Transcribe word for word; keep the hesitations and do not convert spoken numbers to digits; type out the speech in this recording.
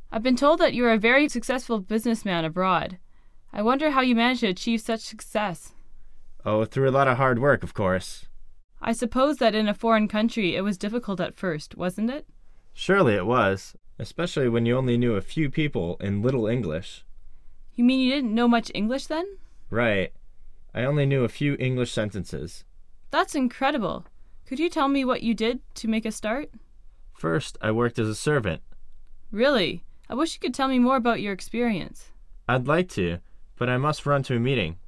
I've been told that you're a very successful businessman abroad. I wonder how you managed to achieve such success. Oh, through a lot of hard work, of course. I suppose that in a foreign country it was difficult at first, wasn't it? Surely it was, especially when you only knew a few people in little English. You mean you didn't know much English then? Right. I only knew a few English sentences. That's incredible. Could you tell me what you did to make a start? First, I worked as a servant. Really? I wish you could tell me more about your experience. I'd like to, but I must run to a meeting.